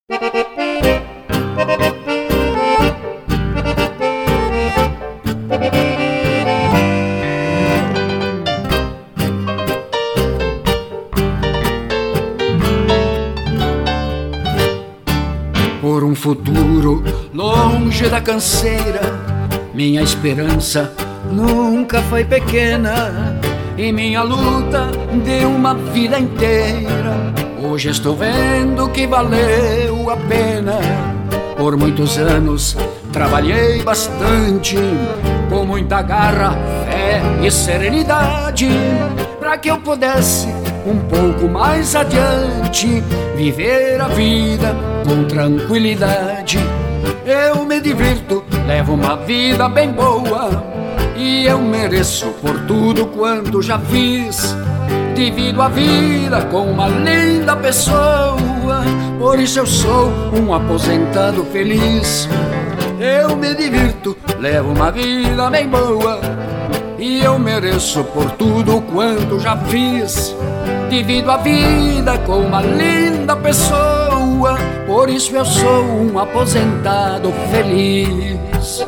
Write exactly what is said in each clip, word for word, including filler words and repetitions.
Por um futuro longe da canseira, minha esperança nunca foi pequena. E minha luta de uma vida inteira, hoje estou vendo que valeu a pena. Por muitos anos trabalhei bastante, com muita garra, fé e serenidade, para que eu pudesse um pouco mais adiante viver a vida com tranquilidade. Eu me divirto, levo uma vida bem boa, e eu mereço por tudo quanto já fiz. Divido a vida com uma linda pessoa, por isso eu sou um aposentado feliz. Eu me divirto, levo uma vida bem boa, e eu mereço por tudo quanto já fiz. Divido a vida com uma linda pessoa, por isso eu sou um aposentado feliz.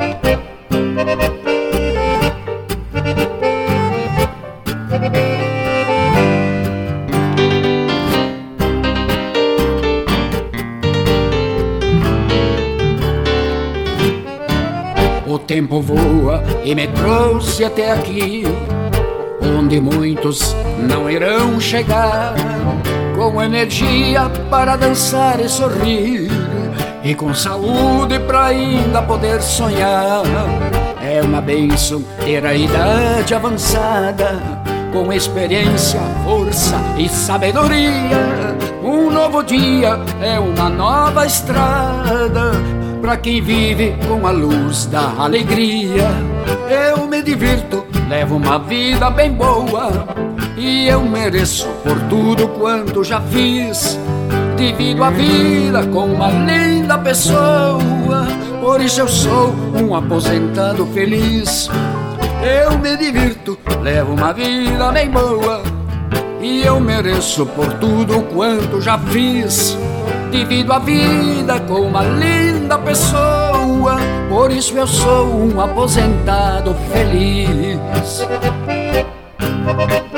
O tempo voa e me trouxe até aqui, onde muitos não irão chegar, com energia para dançar e sorrir, e com saúde para ainda poder sonhar. É uma bênção ter a idade avançada, com experiência, força e sabedoria. Um novo dia é uma nova estrada, para quem vive com a luz da alegria. Eu me divirto, levo uma vida bem boa, e eu mereço por tudo quanto já fiz. Divido a vida com uma linda pessoa, por isso eu sou um aposentado feliz. Eu me divirto, levo uma vida bem boa, e eu mereço por tudo quanto já fiz. Divido a vida com uma linda pessoa, por isso eu sou um aposentado feliz.